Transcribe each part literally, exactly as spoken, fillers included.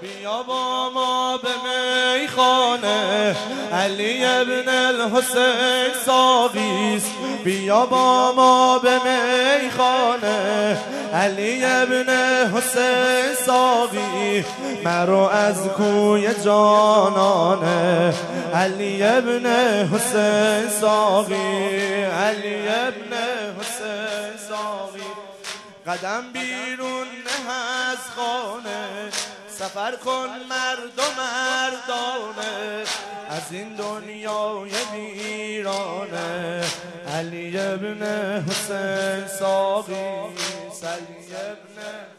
بیا با ما به میخانه، علی ابن الحسین ساقیست. بیا با ما به میخانه، علی ابن حسین ساقی. مرو از کوی جانانه، علی ابن حسین ساقی. علی ابن حسین ساقی. قدم بیرون نه از خانه، سفر کن مرد و مردانه، از این دنیای ویرانه. علی ابن حسین ساقی. علی ابن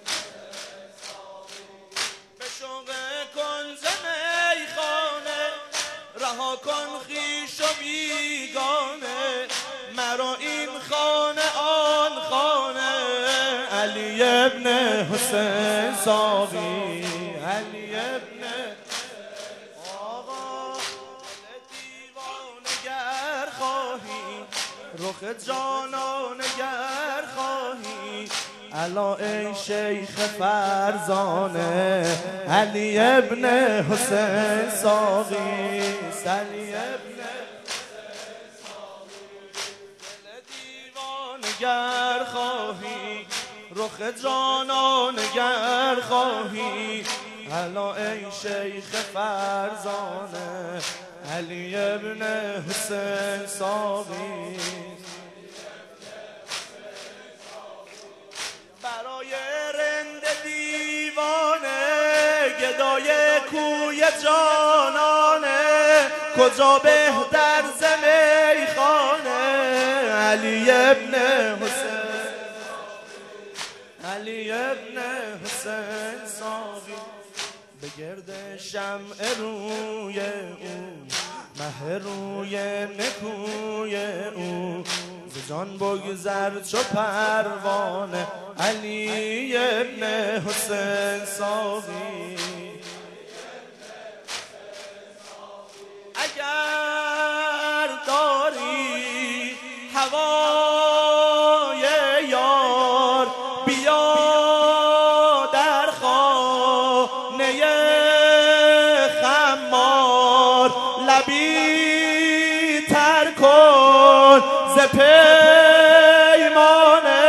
به شوق کنز میخانه، رها کن خویش و بیگانه، مرا این خانه آن خانه. علی ابن حسین ساقی. علی ابن آقا دیوانه گر خواهی، رخ جانانه گر خواهی، الا ای شیخ فرزانه، علی ابن حسین ساقی. علی ابن دیوانه گر خواهی، رخ جانان گر خواهی، الا ای شیخ فرزانه، علی ابن حسین ساقی. برای رند دیوانه، گدای کوی جانانه، کجا بهتر ز میخانه. علی ابن حسین. علی ابن حسین ساقی. به گرد شمع روی او، مه روی نکوی او، ز جان بگذر چو پروانه. علی ابن حسین ساقی. اگر داری هوای یار، بیا در خانه خمار، لبی تر کن ز پیمانه.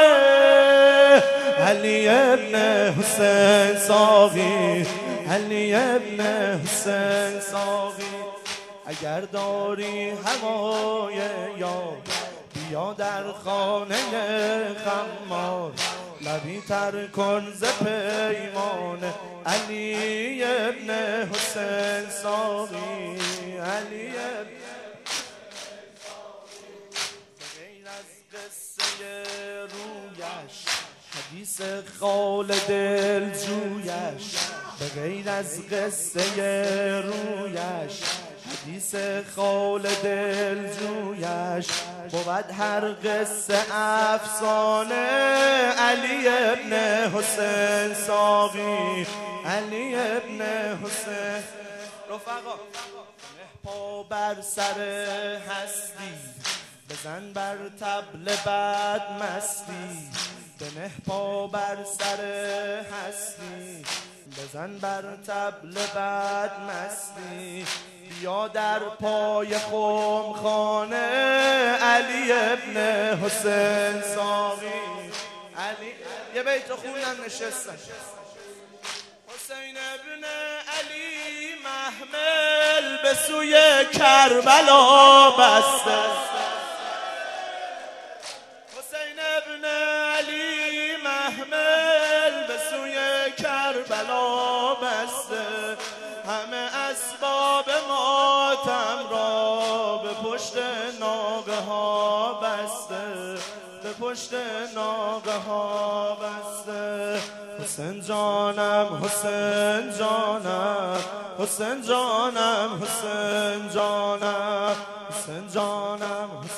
علی ابن حسین ساقی. علی ابن حسین ساقی. اگر داری هوای یار، بیا در خانه خمار، لبی تر کن ز پیمانه. علی ابن حسین ساقی. علی ابن غیر از قصه رویش، حدیث خال دل جویش، به غیر از قصه رویش، حدیث خال دل جویش، بود هر قصه افسانه. علی ابن حسین ساقی. علی ابن حسین. رفقا نه پا بر سر هستی، بزن بر طبل بد مستی. بنه پا بر سر هستی، بزن بر طبل بد مستی. بیا در پای خم خانه، علی ابن حسین ساقی. علی یه بیت خوندن نشستن. حسین ابن علی محمل به سوی کربلا بسته. حسین ابن علی محمل به سوی کربلا بسته. همه اسباب ماتم را به پشت ناقه ها بسته، به پشت ناقه ها بسته. حسین جانم حسین جانم، حسین جانم حسین جانم، حسین جانم.